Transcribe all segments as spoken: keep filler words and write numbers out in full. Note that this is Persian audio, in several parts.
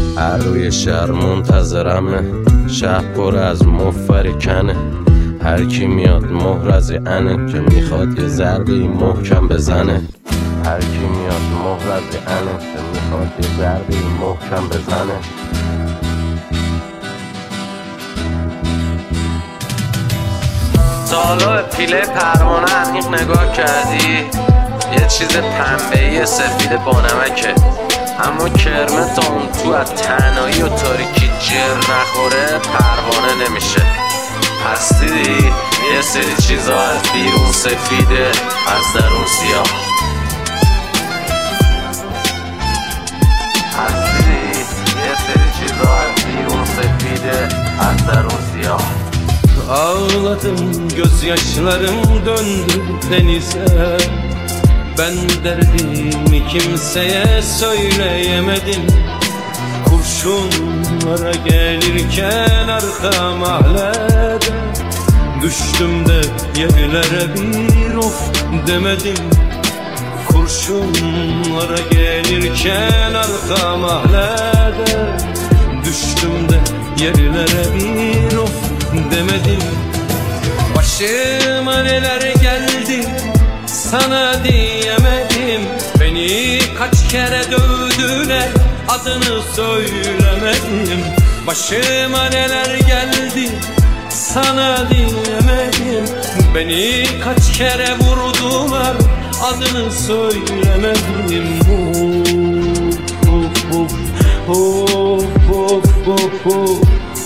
هر روی شهر منتظرمه، شهر پر از مفرکنه. هر کی میاد مهر از انه که میخواد یه ضربه محکم بزنه. هر کی میاد مهر از انه که میخواد یه ضربه محکم بزنه. تا حالا به پیله پروانه عمیق نگاه کردی؟ یه چیز پنبه‌ای سفید بانمکه، اما کرمه تا اون تو از تنهایی و تاریکی جر نخوره پروانه نمیشه. پس دیدی یه سری چیزا از بیرون سفیده، از درون سیاه. پس دیدی یه سری چیزا از بیرون sefide, astarın siyah. Ağladım, gözyaşlarım döndü denize. Ben derdimi kimseye söyleyemedim. Kurşunlara gelirken arka mahallede düştüm de yerlere bir of demedim. Kurşunlara gelirken arka mahallede düştüm de yerlere bir of demedim. Başıma neler geldi sana diyemedim. Beni kaç kere dövdüler, adını söylemedim. Başıma neler geldi sana diyemedim. Beni kaç kere vurdular, adını söylemedim. Of of of of of of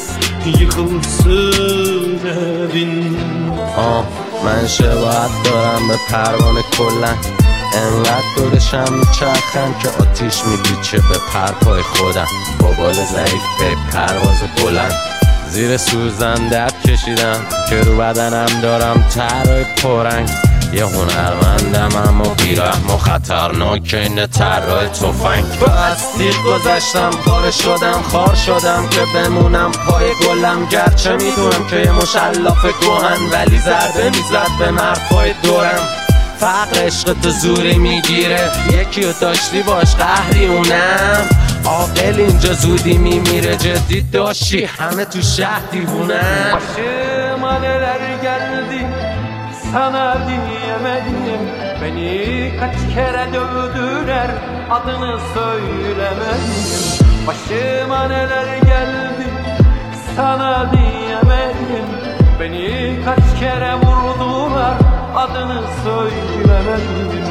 yıkılsın evin. آه من شباهت دارم به پروانه کلن، انقدر دورشم میچرخم که آتیش میپیچه به پرپای خودم. با بال ضعیف به پرواز بلند زیر سوزن درد کشیدم که رو بدنم دارم طرای پرنگ. یه هنرمندم اما بیرحم و خطرناک اینه طرای تفنگ. از تیغ گذشتم پاره شدم خار شدم که بمونم پای گلم. گرچه میدونم که یه مشلاف گوهن ولی ضربه میزد به مرفای دورم. فقر عشق تو زوری میگیره، یکی رو داشتی باش قهری اونم. عاقل اینجا زودی میمیره، جدی داشتی همه تو شهر دیوونم. Başıma neler geldi sana diyemedim. Beni kaç kere dövdüler, adını söylemedim. Başıma neler geldi sana diyemedim. Beni kaç kere vurdular, adını söylemedim.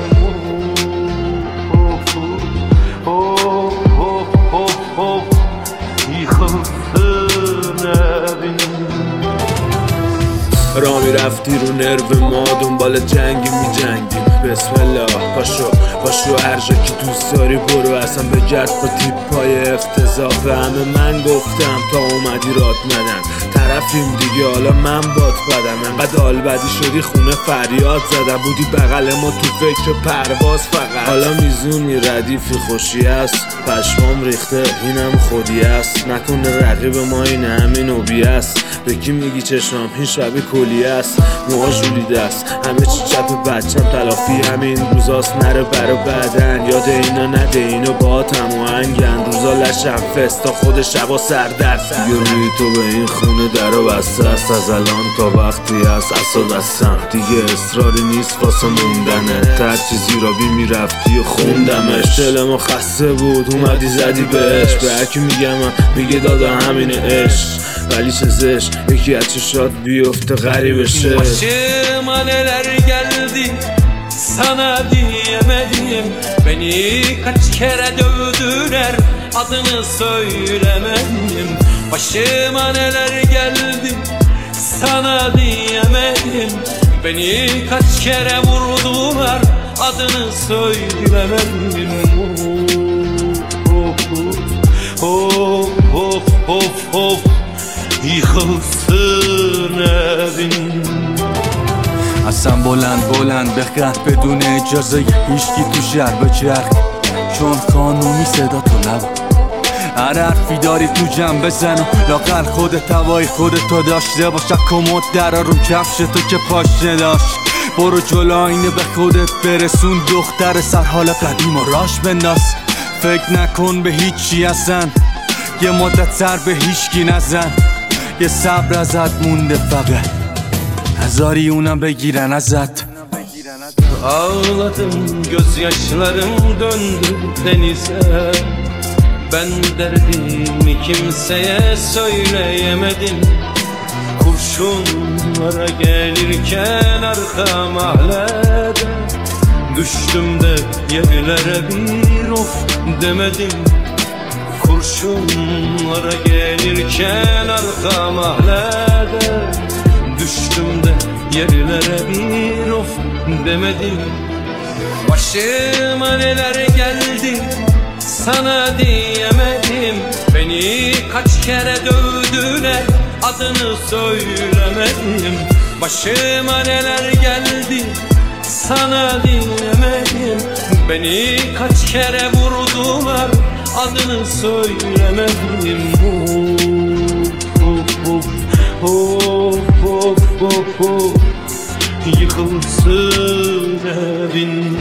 Of of of of of yıkılsın evin. را میرفتی رو نرو ما دنبال جنگی می جنگیم. بسم الله پاشو پاشو هر جا که دوست داری برو، اصلا بگرد با تیپای افتضاح. همه من گفتم تا اومدی راد ندن، طرفیم دیگه حالا من بات بدم. انقدر حال بدی شدی خونه فریاد زدم، بودی بغل ما تو فکر پرواز فقط. حالا میزونی ردیفی خوشی است، پشمام ریخته اینم خودی است. نکنه رقیب ما این همین اوبی است. به کی میگی چشمام این شبی کلی است. موها جولیده است همه چی چپ بچم تلافی همین روزاست. نره برا بعدن یاد اینا نده، اینو با تموهنگن. روزا لشم فست تا خود شبا سردرد. دیگه روی تو به این خونه درو بسته است، از الان تا وقتی هست اصلا دستم. دیگه اصراری نیست واسه موندنه، هر چیزی را بی میرفتی و خوندمش. دل ما خسته بود اومدی زدی بهش، به هرکی میگم میگه دادا همینه عشق. ولی چه زش یکی از چشات بیفته غریبشه. Başıma neler geldi sana diyemedim. Beni kaç kere dövdüler, adını söylemedim. Başıma neler geldi sana diyemedim. Beni kaç kere vurdular, adını söylemedim. Of of of of of yıkılsın evin. اصلا بلند بلند بخرد بدون اجازه هیچکی تو شهر بچرخ، چون قانونی صدا تو نبا. هر حرفی داری تو جمع بزن و لاغر خودت هوای خودتو داشته باش. کمد درا رو کفش تو که پاش نداشت. برو جلو اینه به خودت برسون، دختر سر حال قدیم و راش بنداز. فکر نکن به هیچی اصلا، یه مدت سر به هیچکی نزن، یه صبر ازت مونده فقط، هزاری اونم بگیرن ازت. Ağladım, gözyaşlarım döndü denize. Ben derdimi kimseye söyleyemedim. Kurşunlara gelirken arka mahallede düştüm de yerlere bir of demedim. Kurşunlara gelirken arka mahallede düştüm de yerlere bir of demedim. Başıma neler geldi sana diyemedim. Beni kaç kere dövdüler, adını söylemedim. Başıma neler geldi sana diyemedim. Beni kaç kere vurdular, adını söylemedim. Of of of of of of of. Yıkılsın evin